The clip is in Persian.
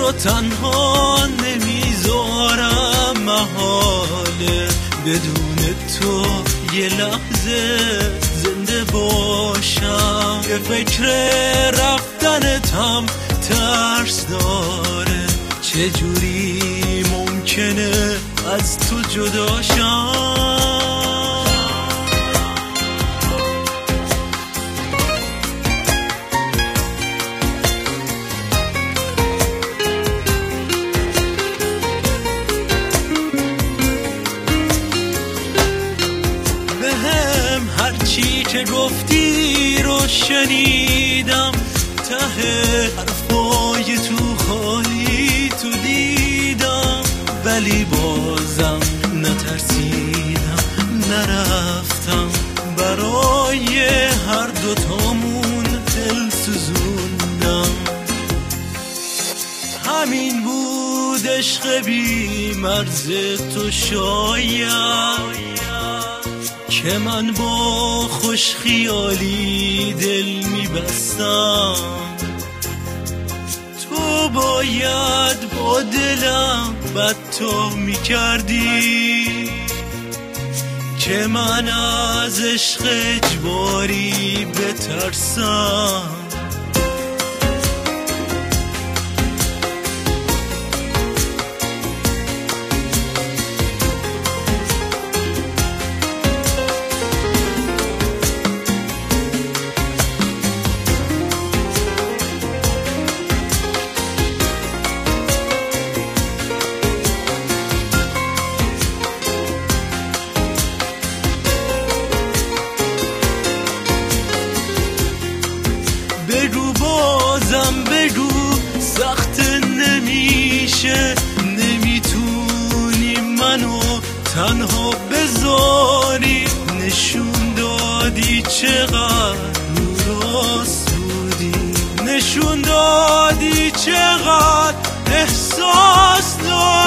رو تنها نمیذارم محاله بدون تو یه لحظه زنده باشم یه فکر رفتنتم ترس داره چجوری ممکنه از تو جدا شم هرچی که گفتی رو شنیدم ته حرفای تو خالی تو دیدم ولی بازم نترسیدم نرفتم برای هر دوتامون دل سوزوندم همین بود عشق بی مرز تو شاید که من با خوش خیالی دل میبستم تو باید با دلم بد تو میکردی که من از عشق اجباری بترسم بگو بازم بگو سخت نمیشه نمیتونی منو تنها بذاری نشون دادی چقدر راست بودی نشون دادی چقدر احساس داری